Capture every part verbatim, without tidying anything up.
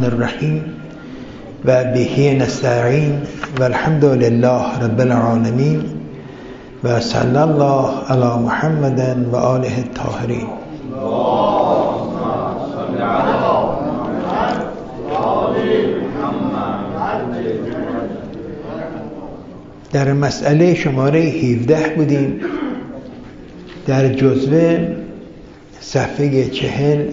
الرحیم و به نستعین و الحمد لله رب العالمین و صلی الله علی محمد و آله الطاهرین. در مسئله شماره هفده بودیم، در جزوه صفحه چهل.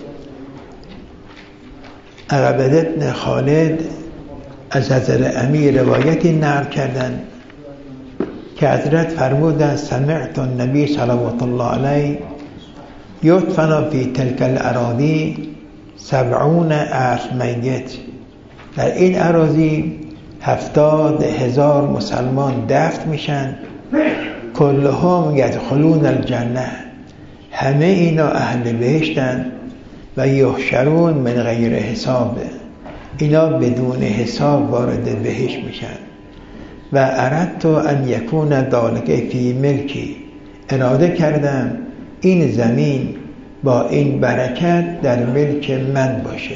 عقبه بن خالد از حضرت امیر روایتی نقل کردند که حضرت فرمودند سمعت النبی صلوات الله علیه یدفن فی تلک الاراضی سبعون الف میت. در این اراضی هفتاد هزار مسلمان دفن میشن، کلهم یدخلون الجنه، همه اینا اهل بهشتن، و یحشرون من غیر حساب، اینا بدون حساب وارد بهشت میشن. و اردت ان یکون ذلک فی ملکی، اراده کردم این زمین با این برکت در ملک من باشه.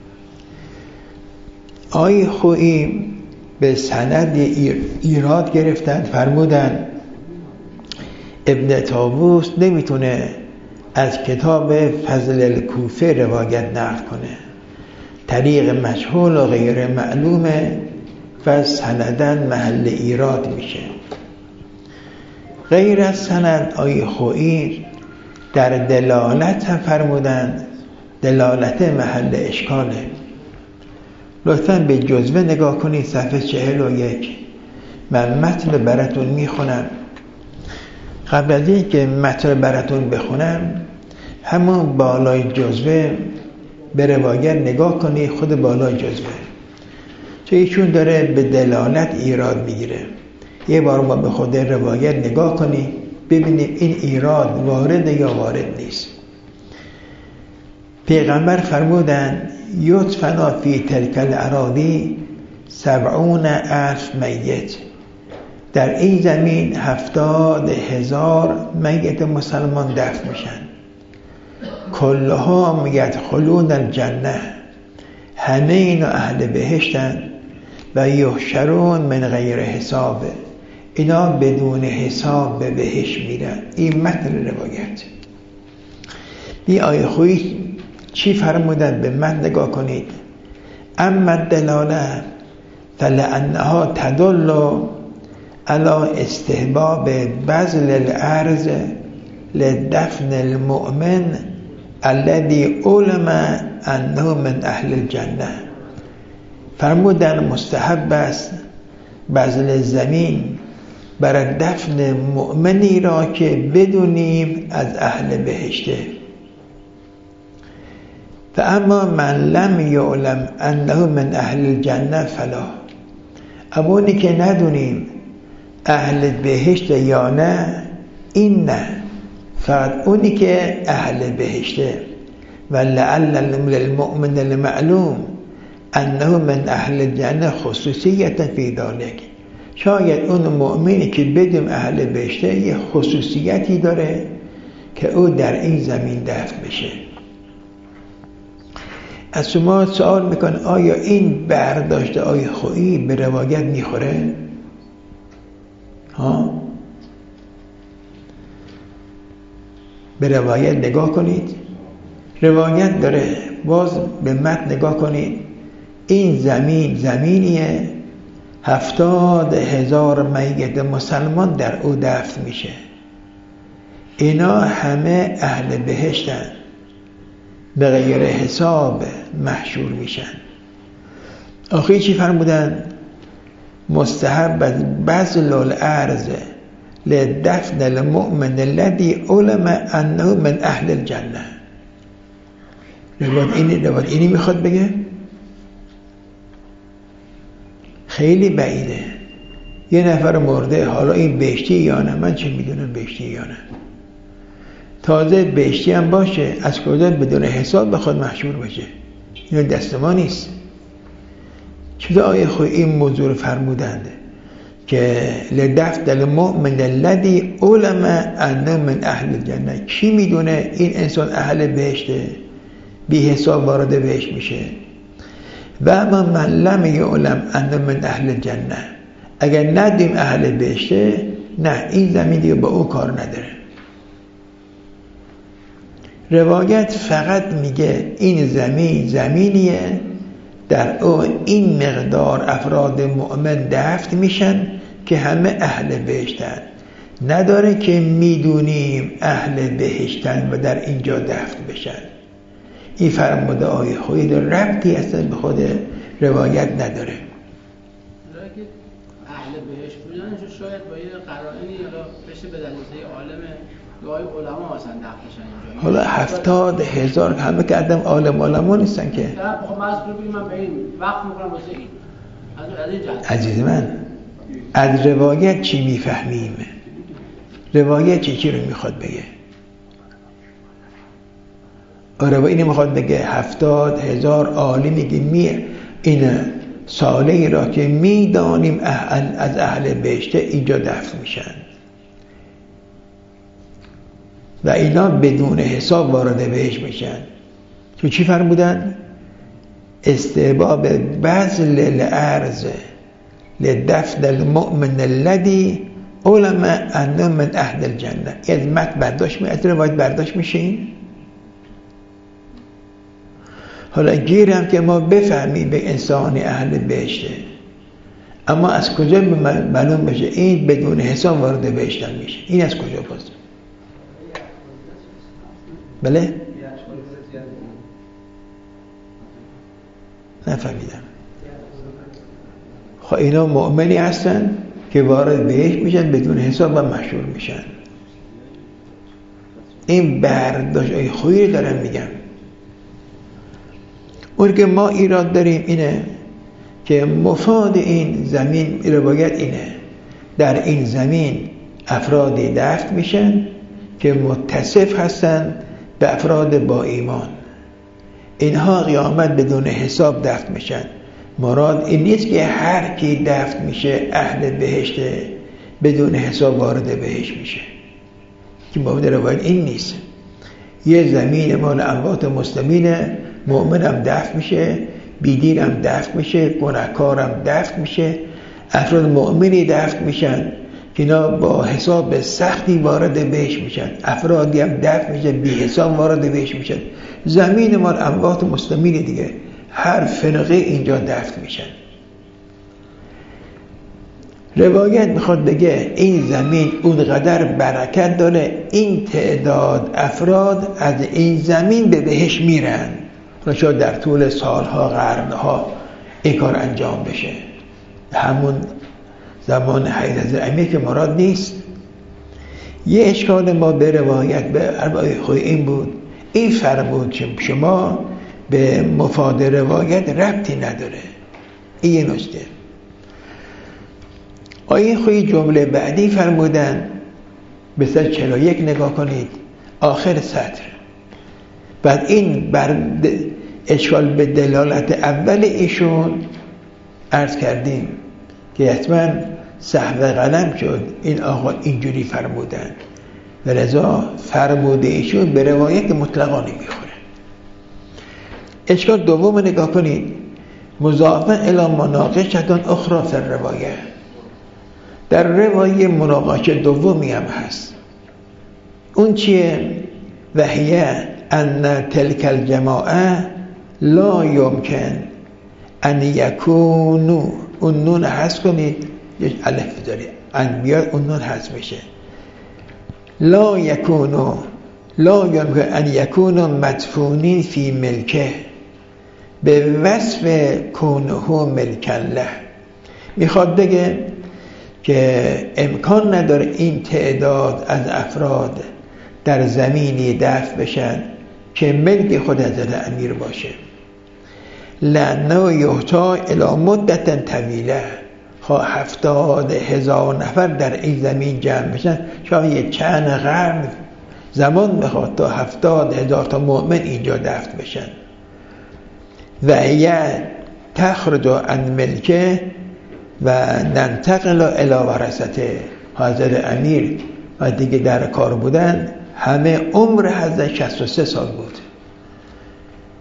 آی خویی به سند ایراد گرفتن، فرمودن ابن طاووس نمیتونه از کتاب فضل الکوفه روایت نقل کنه، طریق مجهول و غیر معلومه و سندن محل ایراد میشه. غیر از سند آی خویی در دلالت فرمودن، دلالت محل اشکاله. لطفاً به جزوه نگاه کنید، صفحه چهل و یک. من متن براتون میخونم. قبل از این که متن براتون بخونم، همون بالای جزوه به روایت نگاه کنید، خود بالای جزوه، چون ایشون داره به دلالت ایراد میگیره. یه بار ما به خود روایت نگاه کنید، ببینید این ایراد وارد یا وارد نیست. پیغمبر فرمودن یدفن فی تلک الاراضی سبعون الف میت، در این زمین هفتاد هزار میت مسلمان دفن میشن، کلهم یدخلون الجنه، همه اینا اهل بهشتن، و یحشرون من غیر حساب، اینا بدون حساب به بهشت میرن. این متن روایت. این آیه خویی چی فرمودن؟ به من نگاه کنید. اما دلاله فلانها تدل علی استحباب بذل الارض لدفن المؤمن الذي علم انه من اهل الجنه. فرمودن مستحب است بذل زمین برای دفن مؤمنی را که بدونیم از اهل بهشته. فاما من لم یعلم انه من اهل الجنه فلا، اما اونی که ندونیم اهل بهشت یا نه، این نه، فقط اونی که اهل بهشته. و لعل المؤمن المعلوم انه من اهل الجنه خصوصیت فی ذلک، شاید اون مؤمنی که بدون اهل بهشته یه خصوصیتی داره که او در این زمین دفن بشه. از شما سوال میکن آیا این برداشت آیه خویی به روایت میخوره؟ ها؟ به روایت نگاه کنید. روایت داره، باز به متن نگاه کنید. این زمین زمینیه هفتاد هزار میت مسلمان در او دفن میشه، اینا همه اهل بهشتن، به غیر حساب محشور میشن. آخری چی فرمودن؟ مستحب بذل الارض لدفن المؤمن الذي علم انه من اهل الجنه. روایت اینی روایت اینی میخواد بگه؟ خیلی بعیده. یه نفر مرده، حالا این بهشتی یا نه، من چه میدونم بهشتی یا نه. تازه بهشتی هم باشه، از کجا بدون حساب بخواد محشور بشه؟ اینو دست ما نیست. چطور آیه خوی این موضوع فرمودند که لدفن المؤمن الذی علم انه من اهل الجنه؟ کی میدونه این انسان اهل بهشته؟ بی حساب وارد بهشت میشه. و اما من لم یعلم ان من اهل جنه، اگر ندیم اهل بهشته، نه این زمین دیگه با او کار نداره. روایت فقط میگه این زمین زمینیه در او این مقدار افراد مؤمن دفن میشن که همه اهل بهشتن، نداره که میدونیم اهل بهشتن و در اینجا دفن بشن. این فرموده آیه خود ربطی اصلا به خود روایت نداره. اهل بهشت بودن شاید با یه قرائنی یا بشه به دلیل عالم گاهی علما مثلا دفن بشن اینجا. حالا هفتاد هزار همه که آدم عالم علما نیستن که. خب من از بگیم من به این وقت میکنم واسه این. از این جهت. عزیز من از روایت چی میفهمیم؟ روایت چی چی رو میخواد بگه؟ روایت اینو میخواد بگه هفتاد هزار عالمی که می این ساله را که میدانیم اهل از اهل بهشته اینجا دفن میشن و اینا بدون حساب وارد بهشت میشن. تو چی فرمودن؟ استحباب بذل الارض لدفن المؤمن الذي علم انه من اهل الجنه. از متن برداشت می از روایت برداشت میشین. حالا گیرم که ما بفهمیم به انسان اهل بهشته، اما از کجا معلوم بشه این بدون حساب وارد بهشتن میشه؟ این از کجا باز؟ بله؟ نفهمیدم. خب اینا مؤمنی هستن که وارد بهشت میشن بدون حساب و محشور میشن. این برداشت ای خویی دارم میگم. اون که ما ایراد داریم اینه که مفاد این زمین روایت اینه در این زمین افرادی دفن میشن که متصف هستن به افراد با ایمان. اینها قیامت بدون حساب دفن میشن. مراد این نیست که هر کی دفن میشه اهل بهشته بدون حساب وارد بهشت میشه، که مفاد روایت این نیست. یه زمین مال اموات مسلمینه، مؤمن هم دفن میشه، بیدین هم دفن میشه، گناهکار هم دفن میشه، افراد مؤمنی دفن میشن که اینا با حساب سختی وارد بهشت میشن، افرادی هم دفن میشه بی حساب وارد بهشت میشن. زمین مال اموات مسلمین دیگه، هر فرقه اینجا دفن میشن. روایت میخواد بگه این زمین اونقدر برکت داره، این تعداد افراد از این زمین به بهشت میرن. شاید در طول سالها قرنها این کار انجام بشه، همون زمان حضرت امیر که مراد نیست. یه اشکال ما به روایت به اربای خود این بود، این فرمود که شما به مفاد روایت ربطی نداره. این یه نکته. آیه خوی جمله بعدی فرمودن به سر چهل و یک نگاه کنید، آخر سطر. بعد این بر اشکال به دلالت اول ایشون عرض کردیم که حتما سهو قلم شد، این آقا اینجوری فرمودن و لذا فرموده ایشون به روایت مطلقا نمیخوره. اشکال دوم نگاه کنید، مضافه الی مناقشتون اخرى فی الروایه. در روایه مناقشه دومی هم هست. اون چیه؟ وحیه ان تلک الجماعه لا یمکن ان یکونو، اون نون حذف کنید، یک الف داره انبیاء، اون نون حذف بشه. لا یکونو لا یمکن ان یکونو مدفونین فی ملکه به وصف کونه ملک الله. میخواد بگه که امکان نداره این تعداد از افراد در زمینی دفن بشن که ملک خود حضرت امیر باشه. لانه یحتاج الی مدت طویله. خواه هفتاد هزار نفر در این زمین جمع بشن، شاید یه چند قرن زمان میخواد تا هفتاد هزار تا مؤمن اینجا دفن بشن. و یه تخرج عن ملکه و ننتقل الی ورثته. حضرت امیر و دیگه در کار بودن، همه عمر حضرت شصت و سه سال بود.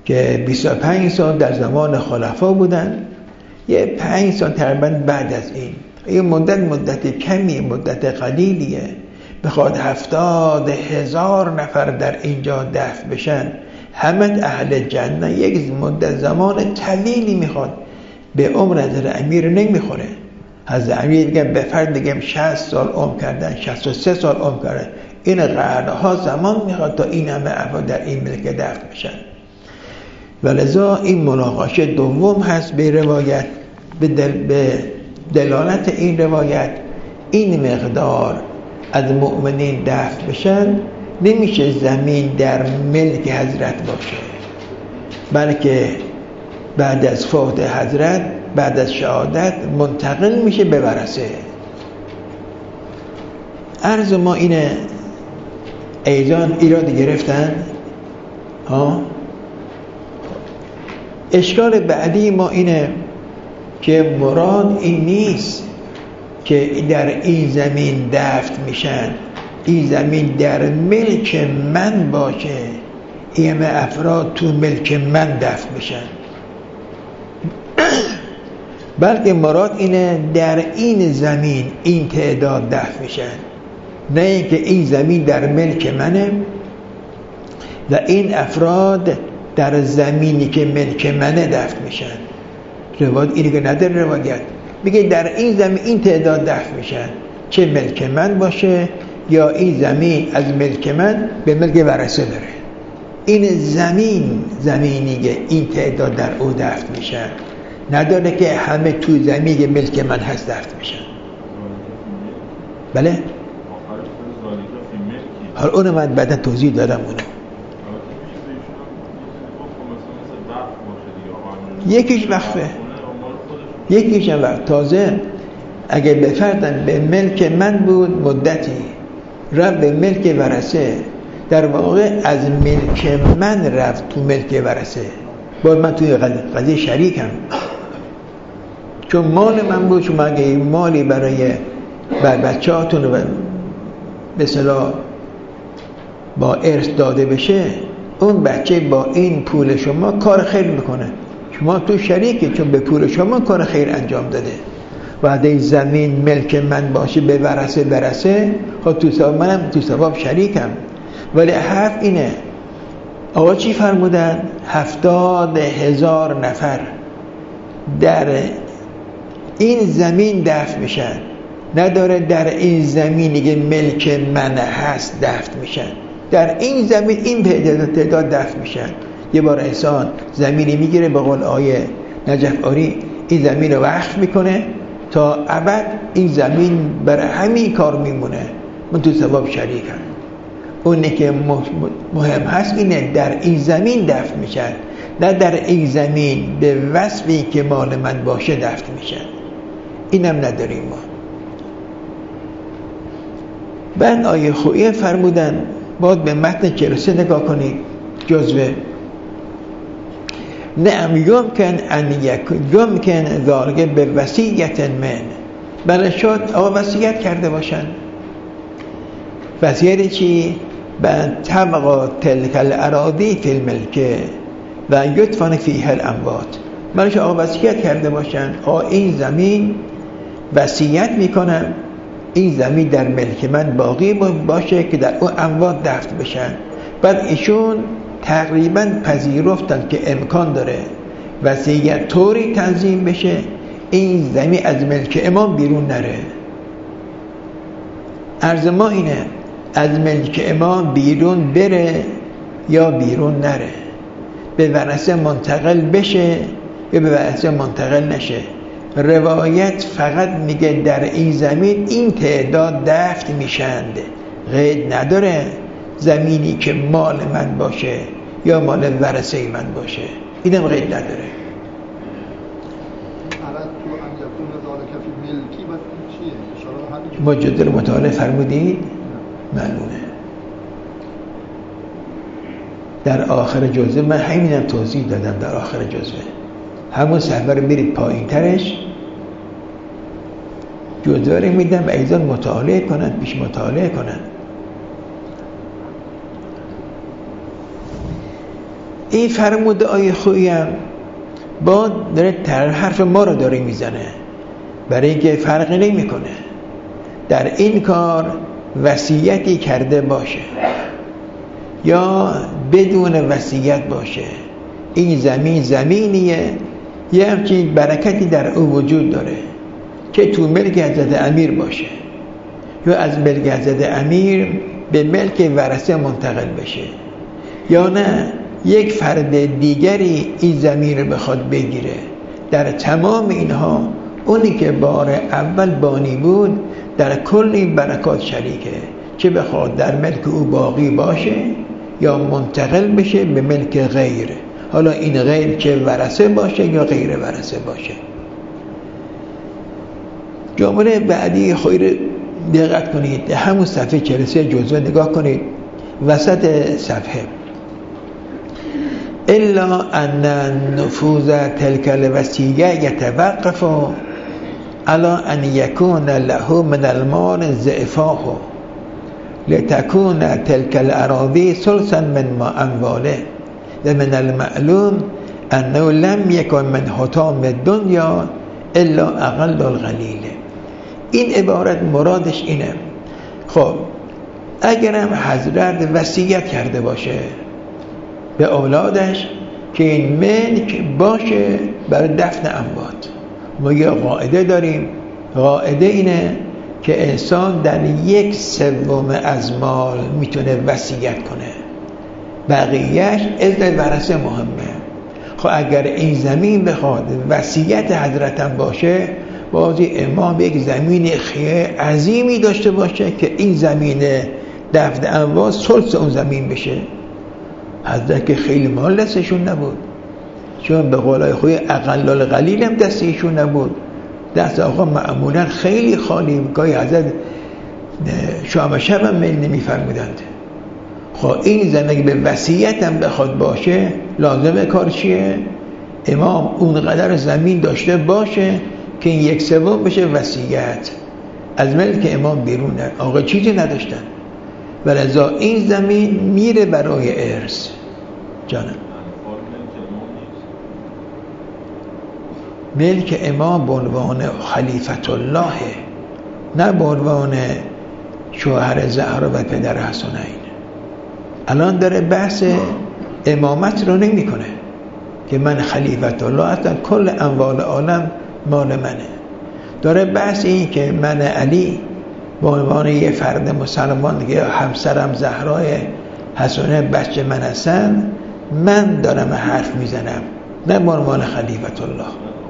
که بیست و پنج سال در زمان خلفا بودن، یه پنج سال تقریبا بعد از این، این مدت مدت کمی، مدت قلیلیه، بخواد هفتاد هزار نفر در اینجا دفن بشن، همه اهل جنه، یک مدت زمان طویلی میخواد، به عمر حضرت امیر نمیخوره. حضرت امیر بگم به فرد بگم شصت سال عمر کردن، شصت و سه سال عمر کردن، این قرنها زمان میخواد تا این همه افراد در این ملک دفن بشن. ولذا این مناقشه دوم هست به روایت، به, دل به دلالت این روایت این مقدار از مؤمنین دفن بشن، نمیشه زمین در ملک حضرت باشه، بلکه بعد از فوت حضرت، بعد از شهادت منتقل میشه به ورثه. عرض ما اینه، ایزان ایراد گرفتن ها. اشکال بعدی ما اینه که مراد این نیست که در این زمین دفن میشن، این زمین در ملک من باشه، این افراد تو ملک من دفن میشن، بلکه مراد اینه در این زمین این تعداد دفن میشن، نه اینکه این زمین در ملک منه و این افراد در زمینی که ملک منه دفن میشن. روایت اینی که نداره، روایت میگه در این زمین این تعداد دفن میشن، چه ملک من باشه یا این زمین از ملک من به ملک ورثه بره. این زمین زمینی که این تعداد در او دفن میشن، نداره که همه تو زمین که ملک من هست دفن میشن. بله؟ حالا اونو من بعدا توضیح دادم. اونو یکیش وقفه، یکیش هم وقت. تازه اگه بفردن به ملک من بود مدتی، رفت به ملک ورثه، در واقع از ملک من رفت تو ملک ورثه، باید من توی قضیه شریکم، چون مال من بود. چون اگه مالی برای بر بچه هاتون به اصطلاح با ارث داده بشه، اون بچه با این پول شما کار خیر میکنه، شما تو شریکی، چون به پول شما کار خیر انجام داده. و اگه زمین ملک من باشه به ورثه برسه، ها تو ثواب، منم تو ثواب شریکم. ولی حرف اینه، آقا چی فرمودن؟ هفتاد هزار نفر در این زمین دفن میشن، نداره در این زمینی که ملک من هست دفن میشن، در این زمین این تعداد دفن میشن. یه بار انسان زمینی میگیره، به قول آیه نجف آری، این زمین رو وقف میکنه تا ابد، این زمین برای همین کار میمونه، من تو ثواب شریکم. اونی که مهم هست اینه در این زمین دفن میشن، نه در این زمین به وصفی که مال من باشه دفن میشن. اینم نداریم ما. بعد آیه خویه فرمودن، باید به متن چهل و سه نگاه کنید، جزوه نعم یمکن ان یکون یمکن ذالک به وصیت من، بله شد آقا وصیت کرده باشن. وصیت چی؟ بان تبقى تلک الاراضی فی الملک و یدفن فیها الاموات، بله شد آقا وصیت کرده باشن، آقا این زمین وصیت میکنم این زمین در ملک من باقی باشه که در اون اموات دفن بشن. بعد ایشون تقریبا پذیرفتن که امکان داره وصیت طوری تنظیم بشه این زمین از ملک امام بیرون نره. عرض ما اینه، از ملک امام بیرون بره یا بیرون نره، به ورثه منتقل بشه یا به ورثه منتقل نشه. روایت فقط میگه در این زمین این تعداد دفن میشند، قید نداره زمینی که مال من باشه یا مال ورثه من باشه، اینم قید نداره. مجدد مطالعه فرمودید؟ معلومه. در آخر جزوه من همینم توضیح دادم، در آخر جزوه همون صفحه رو برید پایین ترش، جزوه رو میدم ایضا مطالعه کنن، پیش مطالعه کنن. این فرموده آیه خویی هم با داره تر حرف ما رو داره میزنه، برای اینکه فرقی نمیکنه در این کار وصیتی کرده باشه یا بدون وصیت باشه، این زمین زمینیه یه همچین برکتی در او وجود داره که تو ملک حضرت امیر باشه یا از ملک حضرت امیر به ملک ورثه منتقل بشه، یا نه یک فرد دیگری این زمین رو بخواد بگیره. در تمام اینها اونی که بار اول بانی بود در کل این برکات شریکه، چه بخواد در ملک او باقی باشه یا منتقل بشه به ملک غیر، حالا این غیر چه ورثه باشه یا غیر ورثه باشه. جمله بعدی خیر دقت کنید، همون صفحه چهل و سه جزوه نگاه کنید، وسط صفحه الا ان نفوذ تلك الوصیه یتوقف على ان یکون له من المال ضعفاه لتكون تلك الاراضی ثلثا من ما امواله و من المعلوم انه لم یکن من حطام الدنیا الا اقل القلیل. این عبارت مرادش اینه، خب اگرم حضرت وصیت کرده باشه به اولادش که این ملک باشه برای دفن اموات، ما یه قاعده داریم، قاعده اینه که انسان در یک سوم از مال میتونه وصیت کنه، بقیهش اذن ورثه مهمه. خب اگر این زمین بخواد وصیت حضرتم باشه، بازی امام یک زمین خیلی عظیمی داشته باشه که این زمین دفن اموات ثلث اون زمین بشه. حضرت که خیلی مال دستشون نبود، چون به قولای خوی اقل القلیل هم دستشون نبود، دست آقا معمولا خیلی خالی، گاهی حضرت شام شب هم نمی فرمودند. خب این زمین به وصیت هم بخواد باشه، لازمه کار چیه؟ امام اونقدر زمین داشته باشه که این یک سوم بشه وصیت، از ملک امام بیرونه، آقا چیزی نداشتن، ولذا این زمین میره برای ارث. جانم ملک امام به عنوان خلیفت الله، نه به عنوان شوهر زهرا و پدر حسنین. الان داره بحث امامت رو نمی کنه که من خلیفت الله هستم، کل اموال عالم مال منه. داره بحث این که من علی به عنوان یه فرد مسلمان که همسرم زهرای حسنین بچه من هستن، من دارم حرف میزنم، نه به عنوان خلیفت الله.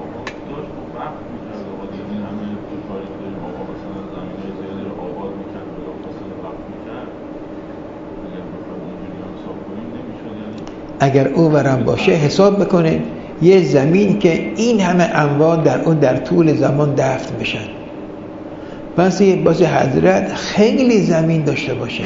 اگر او برم باشه حساب بکنه یه زمین که این همه اموال در اون در طول زمان دفن بشن، پس باز حضرت خیلی زمین داشته باشه،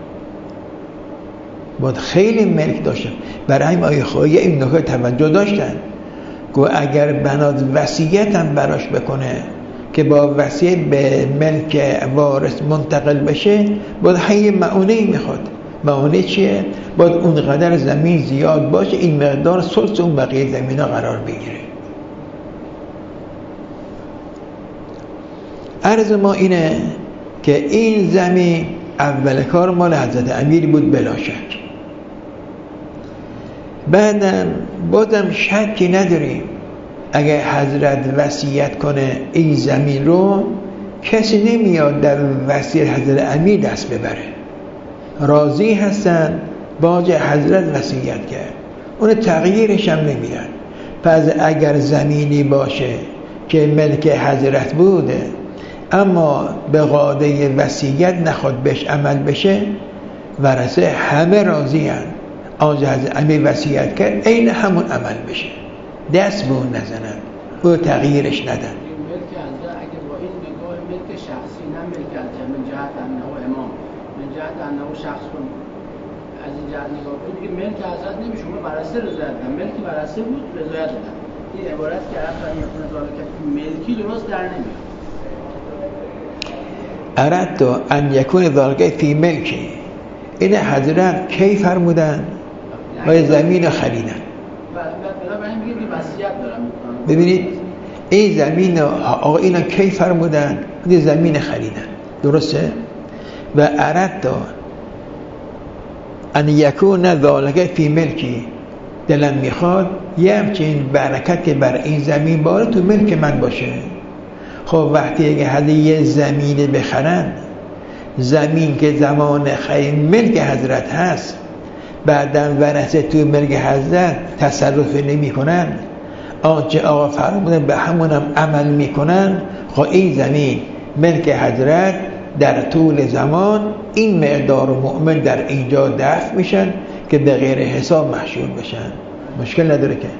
باید خیلی ملک داشته. برای همین آیه خواهی این نکته توجه داشتن که اگر بنات وصیت هم براش بکنه که با وصیت به ملک وارث منتقل بشه، باید حی معونه‌ای میخواد. معونه چیه؟ باید اونقدر زمین زیاد باشه این مقدار ثلث اون بقیه زمین ها قرار بگیره. عرض ما اینه که این زمین اول کار مال حضرت امیر بود بلا شک. بعدم بازم شکی نداریم اگه حضرت وصیت کنه این زمین رو، کسی نمیاد در وصیت حضرت امیر دست ببره، راضی هستن باج حضرت وصیت کرد، اون تغییرش هم نمیدن. پس اگر زمینی باشه که ملک حضرت بوده اما به قاعده وصیت نخواد بهش عمل بشه، ورثه همه راضی هن آنجا حضرت امیر وصیت کرد عین همون عمل بشه، دست به اون نزنن، او تغییرش ندن. ملک حضرت اگه با این نگاه ملک شخصی، نه ملک حضرت من جهت انه امام، من جهت انه شخص کن، از این جهت نگاه کنید که ملک حضرت نمیشه، اون ورثه رضایت دادن، ملک ورثه بود رضایت دادن. این عبارت که عرض کنم میتونه ظاهر که ملکی درست در نمیاد. اردت ان یکون ذالک فی ملکی، این حضرت کی فرمودن؟ و زمین رو خریدن. بنابراین میگه که وصیت دارم میکنم. ببینید این زمین آقا اینا کی فرمودن؟ این زمین خریدن، درسته؟ و اردت ان یکون ذالک فی ملکی، دلم میخواد یه همچین برکت که بر این زمین باره تو ملک من باشه. خب وقتی اگه حد یه زمین بخرن، زمین که زمان خیر ملک حضرت هست، بعدم ورثه تو ملک حضرت تصرف نمی کنن، آنچه آقا فرمودن به همونم عمل میکنن، خب این زمین ملک حضرت در طول زمان این مقدار مؤمن در اینجا دفع میشن که به غیر حساب محشور بشن. مشکل نداره که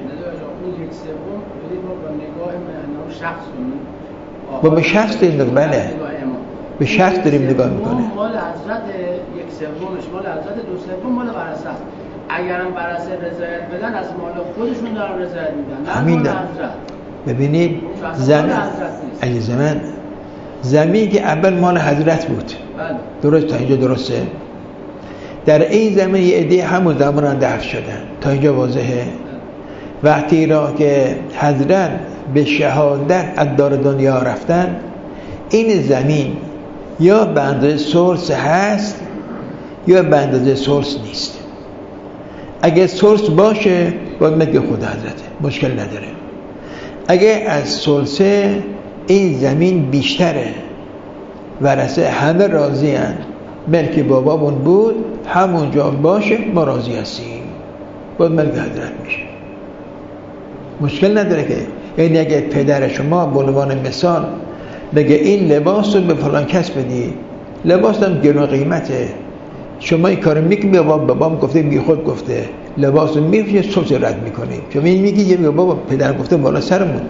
با به شخص داریم نگاه، بله به شخص داریم نگاه میکنه. مال حضرت یک سومش مال حضرت، دو سوم مال ورثه است. اگرم ورثه رضایت بدن از مال خودشون دارن رضایت میدن، همین دارم. ببینید زمین اگه زمین زمین که اول مال حضرت بود، درست تا اینجا درسته؟ در این زمین یه عده همون زمان دفع شدن، تا اینجا واضحه؟ وقتی را که حضرت به شهادت از دار دنیا رفتن، این زمین یا به اندازه ثلث هست یا به اندازه ثلث نیست. اگه ثلث باشه باید مگه خود حضرته، مشکل نداره. اگه از ثلث این زمین بیشتره، ورثه همه راضی هن، ملک بابامون بود همونجا باشه ما راضی هستیم، باید ملک حضرت میشه، مشکل نداره که. یعنی اگه پدر شما به عنوان مثال بگه این لباس رو به فلان کس بدی، لباس هم گرون قیمته، شما این کارو میکنی، بابا بابام گفته بی خود گفته، لباس رو میفشه صبح رد میکنی، شما این میگی یه بابا پدر گفته بالا سرمون.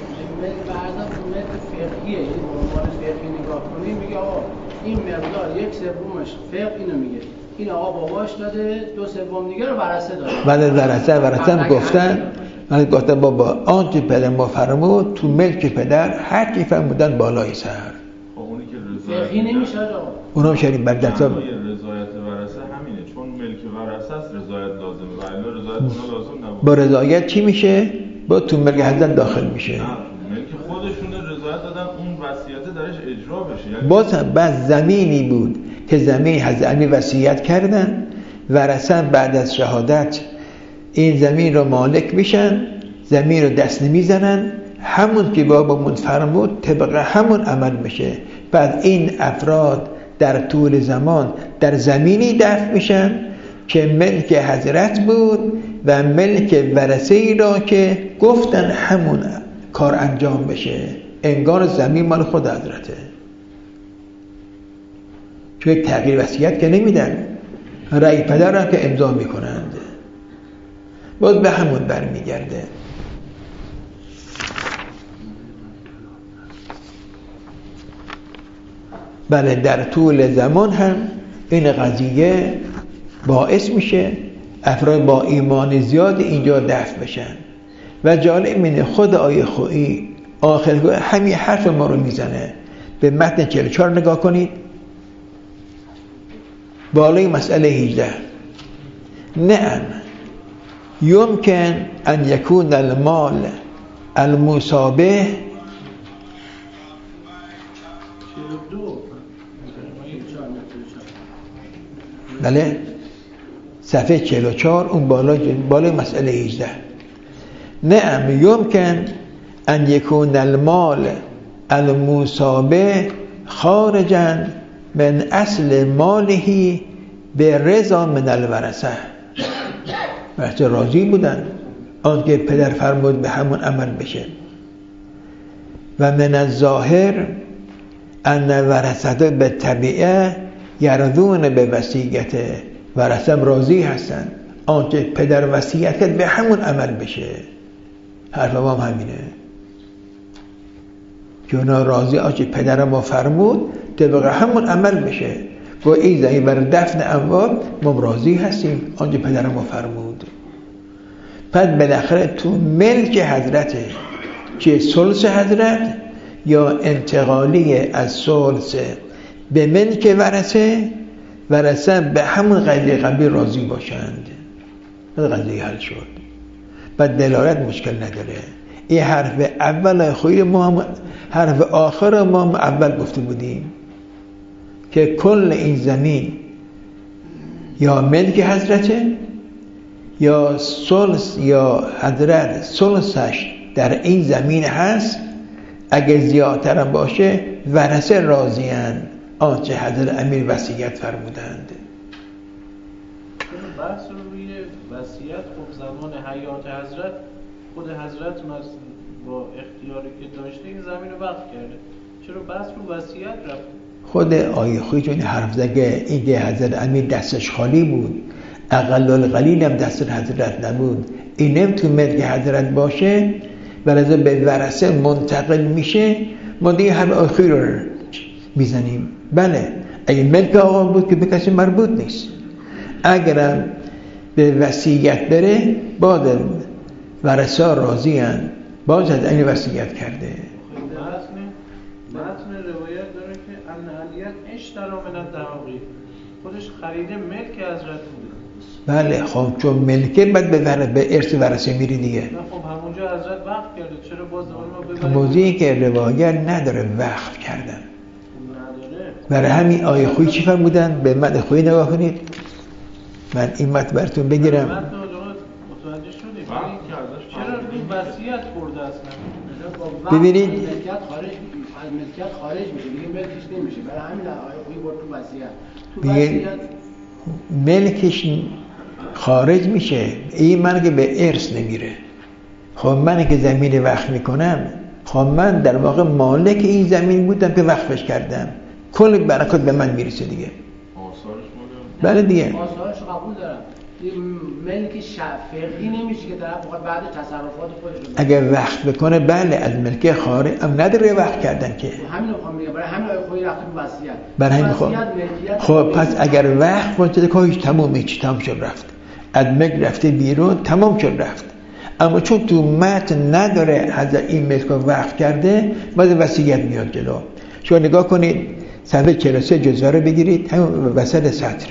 این مقدار یک سومش فقه اینو میگه، این آقا باباش داده، دو سوم دیگه رو ورثه داده. بعد ورثه ورثه هم گفتن، من گفتم بابا آنچه پدر ما فرمود تو ملک پدر هر کی فرمودن بالای سر. خب اونی که رضایت فقهی نمیشه آقا. اونم شریف بر دستا رضایت ورثه همینه، چون ملک ورثه است رضایت لازمه و الا رضایت اونا لازم نبود. با رضایت چی میشه؟ با تو ملک حضرت داخل میشه. نه ملک خودشون رضایت دادن، اون وصیت درش اجرا بشه. یعنی باز بعد زمینی بود که زمین حضرت علی وصیت کردن، ورثه بعد از شهادت این زمین رو مالک میشن، زمین رو دست نمیزنن، همون که بابامون فرمود طبق همون عمل میشه. بعد این افراد در طول زمان در زمینی دفن میشن که ملک حضرت بود و ملک ورثه‌ای را که گفتن همون کار انجام بشه، انگار زمین مال خود حضرته، چون تغییر وصیت که نمیدن، رأی پدر را که امضا میکنند، باز به همون برمیگرده. بله در طول زمان هم این قضیه باعث میشه افراد با ایمان زیاد اینجا دفن بشن. و جالب اینه خود آیه خویی آخر همین حرف ما رو میزنه. به متن چهل و چهار نگاه کنید، بالای مسئله هجده. نعم یمکن ان یکون المال المشابه بله صفحه چهل و چهار اون بالای بالای مسئله هجده. نعم یمکن ان یکون المال المشابه خارجا من اصل ماله به رضا من الورثه. ورثه راضی بودن آنکه پدر فرمود به همون عمل بشه. و من الظاهر ان ورثه به طبیعه یرضون به وصیت، ورثه راضی هستن آنکه پدر وصیت کرد به همون عمل بشه. حرف ما همینه که اونا راضی آنکه پدر ما فرمود طبق همون عمل بشه. گویا این زمین بر دفن اموال ما راضی هستیم آنکه پدر ما فرمود. پس بالاخره تو ملک حضرته، چه ثلث حضرت یا انتقالی از ثلث به ملک ورثه، ورثه به همون قضیه قبلی راضی باشند. بعد قضیه حل شد. بعد دلالت مشکل نداره. این حرف اول خوی ما هم حرف آخر ما هم اول گفته بودیم که کل این زمین یا ملک حضرته یا سلس یا حضرت سلسش در این زمین هست. اگه زیادتر هم باشه ورثه راضی‌اند آنچه حضرت امیر وصیت فرمودند. بحث رو روی وصیت خب زمان حیات حضرت خود حضرت با اختیاری که داشته این زمین رو وقف کرده، چرا بحث رو وصیت رفته؟ خود آیه خویی چون حرف زده این که حضرت امیر دستش خالی بود، اقل القلیل هم دست حضرت نبود، این نمیتونه ملک حضرت باشه برای به ورثه منتقل میشه. ما دیگه هر آیه خویی رو میزنیم. بله اگه ملک آقا بود که به کسی مربوط نیست، اگرم به وصیت بره باز ورثه راضی هستند، باز از این وصیت کرده. متن روایت داره که ان علیت اشترا من الدواقی، خودش خریده ملک حضرت بوده. بله خب چون ملکه بعد به ور... به ارث ورثه میری دیگه. نه خب همونجا حضرت وقف کرده، چرا باز دوباره ما ببریم؟ موضوعی که روایت نداره وقف کردن. نداره. برای همین آیه خویی چی فرمودن؟ به متن خویی نگاه کنید. من این متن براتون بگیرم. متن متوجه شدید؟ چرا این وصیت برده اصلا؟ ببینید ملکیت خارج از ملکیت خارج میشه، دیگه ملکش نمیشه. برای همین آیه خویی برد تو وصیت. تو وصیت ملکش خارج میشه. این من که به ارث نمیره. خب من که زمین وقف میکنم، خب من در واقع مالک این زمین بودم که وقفش کردم، کل برکات به من میرسه دیگه. آثارش بله دیگه آثارش قبول دارم. این ملک فقهی نمیشه که طرف بخواد بعد تصرفات خودش رو اگر وقف بکنه بله از ملک خارج هم نداره وقف کردن که. همین رو میخوام بگم، برای همین آیه خویی رفت تو وصیت. برای همین خب خب پس اگر وقف باشه کاش تموم هیچ تمام شد رفت، از ملک رفته بیرون تمام شد رفت. اما چون تو متن نداره حضرت این ملک رو وقف کرده، باید وصیت میاد جلو. شما نگاه کنید صفحه چهل و سه جزوه رو بگیرید، همون وسط سطر.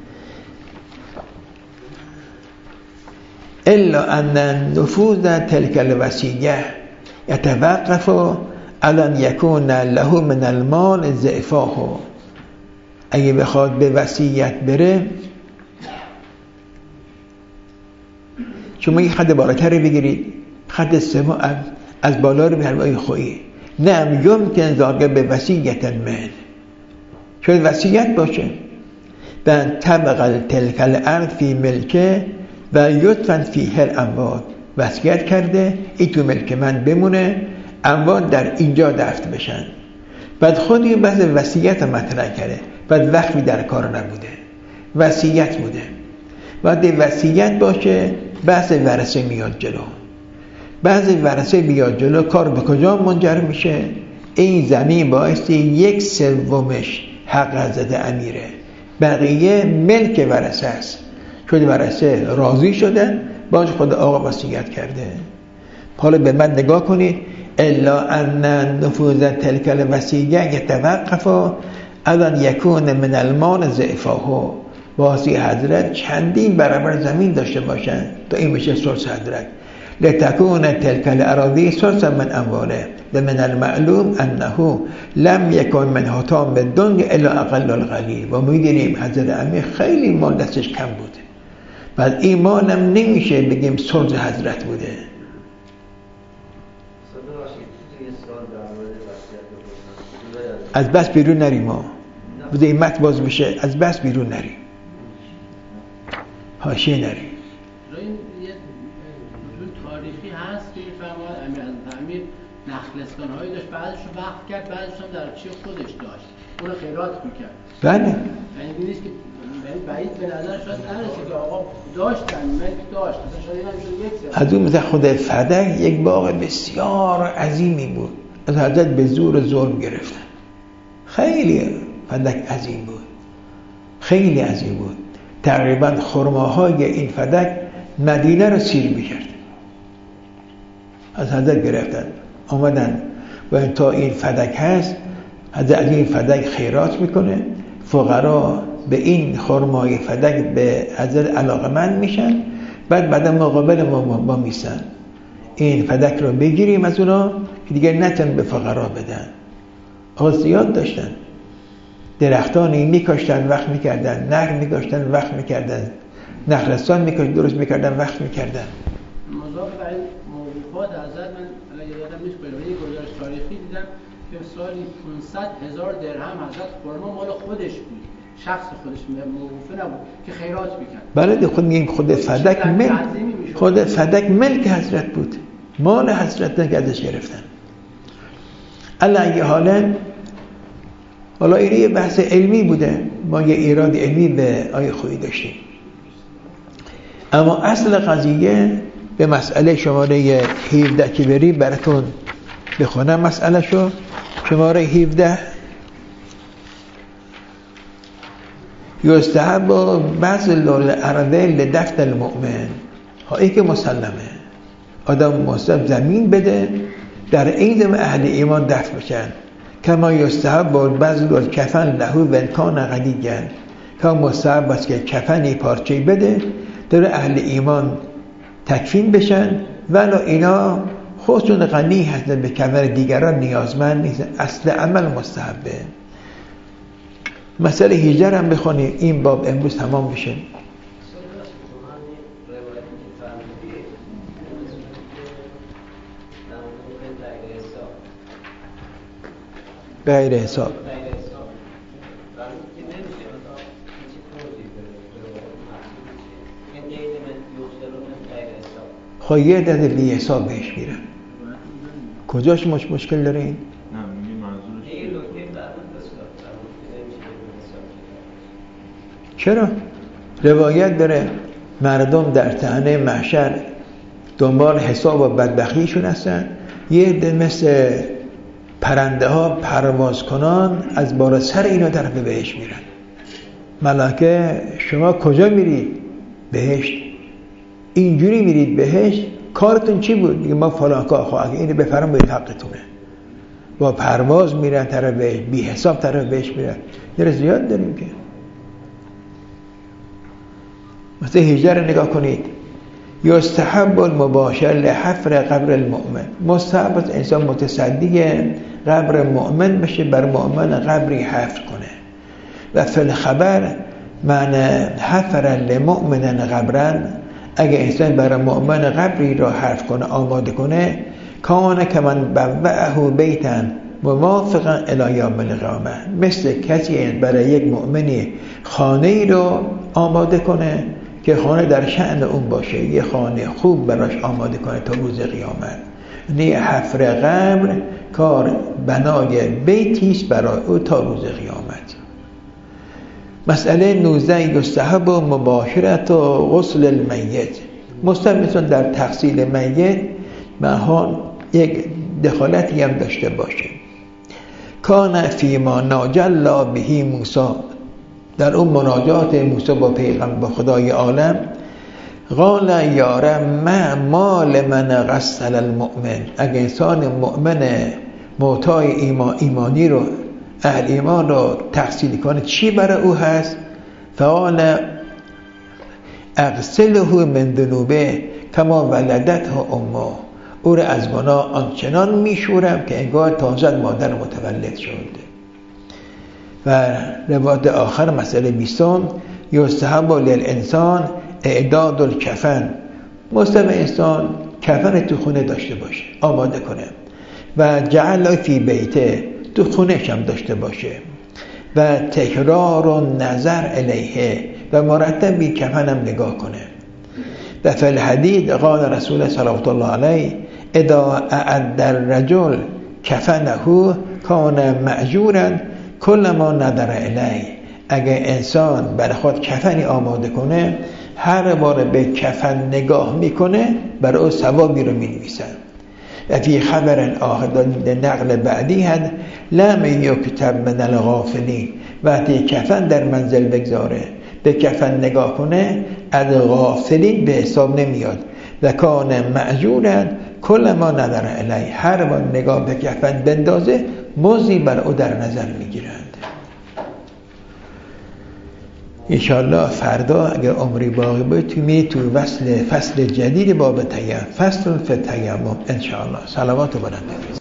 الا ان نفوذ تلك الوصیه يتوقف على ان يكون له من المال ضعفه. اگه بخواد به وصیت بره، شما یک خط بالاتر بگیرید، خط سوم از بالا رو به حلوای خویی. نعم یمکن ذاک به وصیت من، شاید وصیت باشه بن طبق تلک الارض فی ملکه و یدفن فیه الاموات، وصیت کرده این تو ملک من بمونه، اموات در اینجا دفن بشن. بعد خودی بحث وصیت مطرح کرده، بعد وقفی در کار نبوده، وصیت بوده. بعد وصیت باشه بحث ورثه میاد جلو. بعضی ورثه بیاد جلو، کار به کجا منجر میشه؟ این زمین بایستی یک سومش حق حضرت امیره، بقیه ملک ورثه است. چون ورثه راضی شدن، باز خود آقا وصیت کرده. حالا به من نگاه کنید. الا ان نفوذ تلک الوصیه یتوقف على ان یکون من المال ضعفه. واسه حضرت چندین برابر زمین داشته باشن تا این میشه سلس حضرت. لتكون تلك الاراضي سلسا من امواله و من المعلوم انه لم يكن من حطام الدنيا الا اقل القليل. و میدونیم حضرت امیر خیلی مال دستش کم بوده، بعد این مال هم نمیشه بگیم سلس حضرت بوده. از بس بیرون نریم، ما بوده این متن باز بشه، از بس بیرون نریم، حاشیه نریم. تاریخی هست که فرمان امیر از امیر نخلستان هایی داشت، بعدش رو وقف کرد، بعدش هم در چی خودش داشت، اون رو خیرات میکرد. بله یعنی نیست که بعید به نظر شاید نرسه که آقا داشتن، ملک داشت، شاید این هم شد یک سر. از اون مثل خود فدک یک باغ بسیار عظیمی بود، از حضرت به زور ظلم گرفتن. خیلی فدک عظیم بود، خیلی عظیم بود. تقریبا خرماهای این فدک مدینه رو سیر میکرد. از حضرت گرفتن آمدن و تا این فدک هست، حضرت از این فدک خیرات میکنه، فقرا به این خرمای فدک به حضرت علاقمند میشن، بعد بعد مقابل ما ما میسن این فدک رو بگیریم از اونا که دیگه نتن به فقرا بدن. آقا زیاد داشتن، درختانی میکاشتن وقت میکردن، نهر میکاشتن وقت میکردن، نخلستان میکاشتن درست میکردن وقت میکردن. مضاف بر این موقوفات حضرت، من اگه یادم نیست کجا یه گزارش تاریخی دیدم که سالی پانصد هزار درهم حضرت خرما مال خودش بود، شخص خودش، موقوفه نبود که خیرات میکرد. بله خود میگیم خود فدک ملک، خود فدک ملک حضرت بود، مال حضرت نگردش گرفتن. علی حالا حالا این یه بحث علمی بوده، ما یه ایراد علمی به آیه خویی داشتیم، اما اصل قضیه به مسئله شماره هفده که بری براتون بخونم مسئله شو. شماره هفده یستحب بذل الارض لدفن المؤمن. این که مسلمه، آدم مستحب زمین بده در این زمان اهل ایمان دفن بشن. کما یستحب بذل الکفن له و کان غنیا، کما مستحب است که کفنی پارچه‌ای بده در اهل ایمان تکفین بشن، ولو اینا خودشون غنی هستن به کفن دیگران نیازمند نیستن، اصل عمل مستحبه. مسئله هجر هم بخونیم، این باب امروز تمام بشه. غیر حساب خب یه داده بی حساب بهش میرن. کجاش مش مشکل داره این؟ نه میگی منظورش چرا؟ روایت داره مردم در صحنه محشر دنبال حساب و بدبختیشون هستن، یه عده مثل پرنده ها پرواز کنان از بالا سر اینا طرف بهشت میرن. ملائکه شما کجا میرید؟ بهشت. اینجوری میرید بهشت؟ کارتون چی بود؟ میگه ما فلان کار. خب اگه اینو بفرمایید حقتونه. با پرواز میرن طرف بهشت، بی حساب طرف بهشت میرن. یه زیاد داریم که مثلا هجر رو نگاه کنید. یستحب المباشر لحفر قبر المؤمن. مستحب است انسان متصدی قبر مؤمن بشه، بر مؤمن قبری حفر کنه. و فی الخبر معنی حفر لمؤمن قبرن، اگه انسان برای مؤمن قبری را حفر کنه آماده کنه، کان کمن بوعه بیتا موافقا الی یوم القیامه، مثل کسی برای یک مؤمنی خانه ای رو آماده کنه که خانه در شأن اون باشه، یه خانه خوب براش آماده کنه تا روز قیامت. نه حفر قبر کار بنای بیتیست برای او تا روز قیامت. مسئله نوزده یستحب و مباشرت و غسل المیت. مستحب در تغسیل میت مهان یک دخالتی هم داشته باشه. کان فیما ناجلا بهی موسی، در اون مناجات موسی با پیغمبر با خدای عالم، قال یارم ما مال من غسل المؤمن، اگه انسان مؤمن معطای ایمان ایمانی رو اهل ایمان رو تغسیل کنه چی برای او هست؟ فقال اغسله من ذنوبه کما ولدته امه، او رو از گناه آنچنان میشورم که انگار تازه مادر متولد شده. و روایت آخر مسئله بیستم یستحب للانسان اعداد الکفن. مستحب انسان کفن تو خونه داشته باشه، آماده کنه. و جعل فی بیته، تو خونه‌ش هم داشته باشه. و تکرار و نظر الیه، و مرتب بی کفن هم نگاه کنه. و فی الحدید قال رسول صلی الله علیه اذا اعد الرجل کفنه کان مأجورا کل ما نظر الیه، اگه انسان برای خود کفنی آماده کنه، هر بار به کفن نگاه میکنه برای او ثوابی رو مینویسن. و فی خبر آخر نقل بعدی هست لم یکتب من الغافلین، وقتی کفن در منزل بگذاره به کفن نگاه کنه از غافلین به حساب نمیاد. و کان مأجورا کل ما نظر الیه، هر بار نگاه به کفن بندازه مزدی بر او در نظر میگیرند. انشاءالله فردا اگر عمری باقی بود تو می تو وصل فصل جدید باب تیمم، فصل فی التیمم انشاءالله. صلوات و برکت